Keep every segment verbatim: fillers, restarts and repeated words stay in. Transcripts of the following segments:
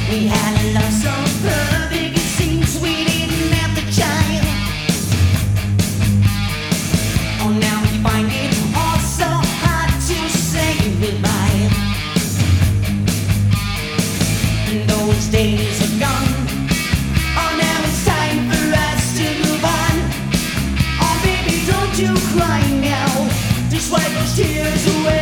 We had a love so perfect, it seems we didn't have to try. Oh, now we find it all so hard to say goodbye. Those days are gone. Oh, now it's time for us to move on. Oh, baby, don't you cry now. Just wipe those tears away.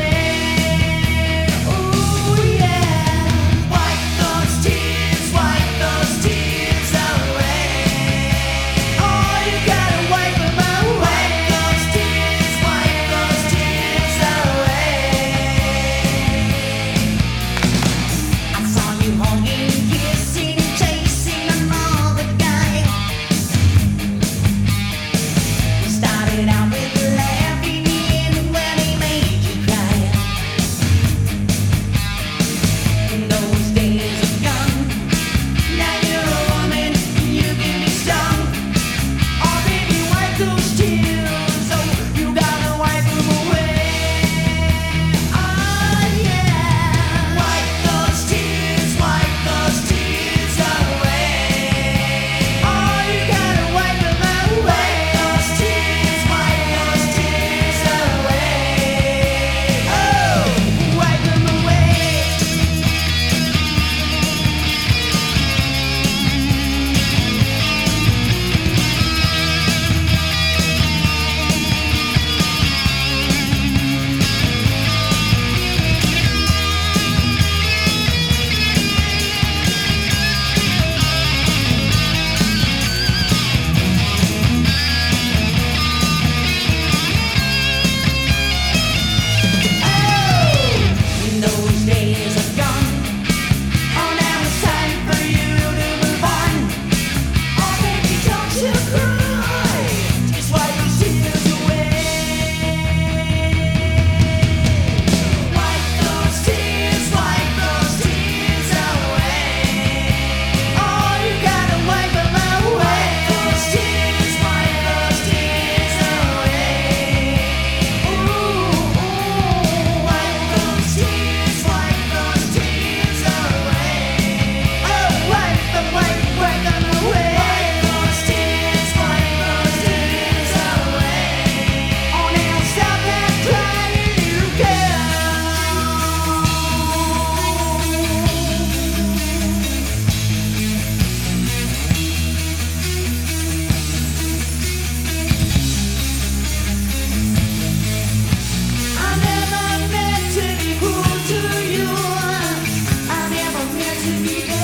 To be